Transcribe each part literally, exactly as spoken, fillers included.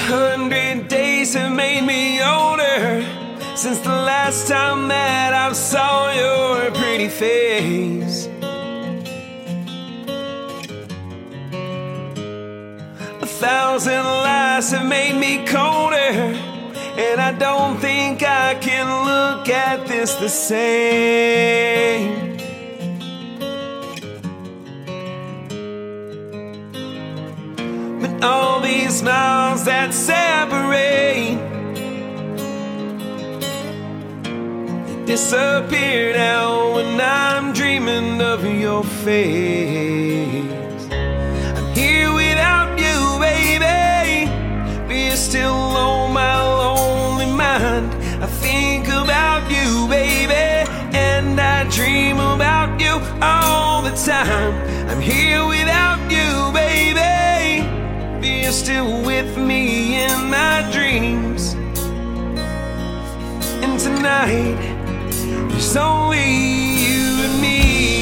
hundred days have made me older since the last time that I saw your pretty face. A thousand lies have made me colder, and I don't think I can look at this the same. But all these miles that separate disappear now when I'm dreaming of your face. I'm here without you, baby, but you're still on my lonely mind. I think about you, baby, and I dream about you all the time. I'm here without you, baby, but you're still with me in my dreams. And tonight there's only you and me.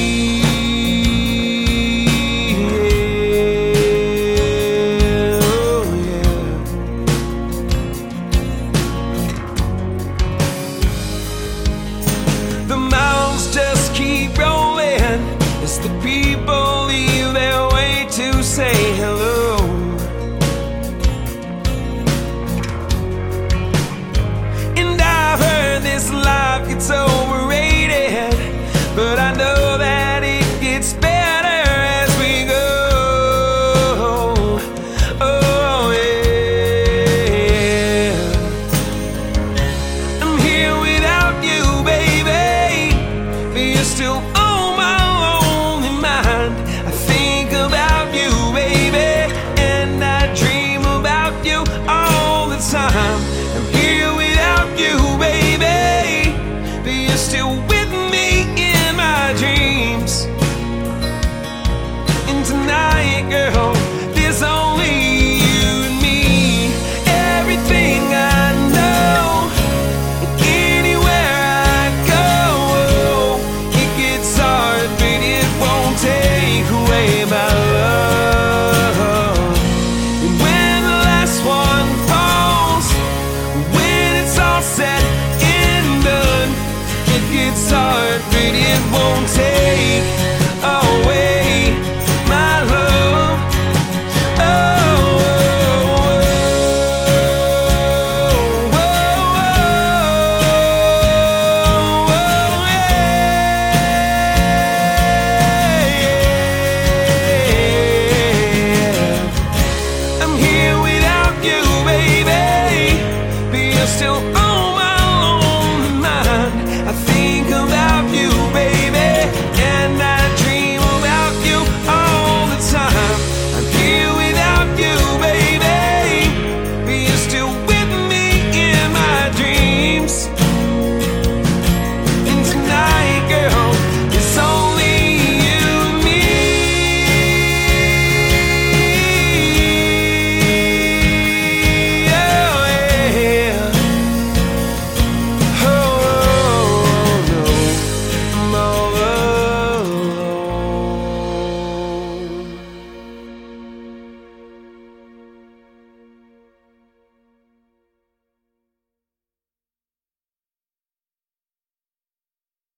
Yeah, oh yeah. The miles just keep rolling as the people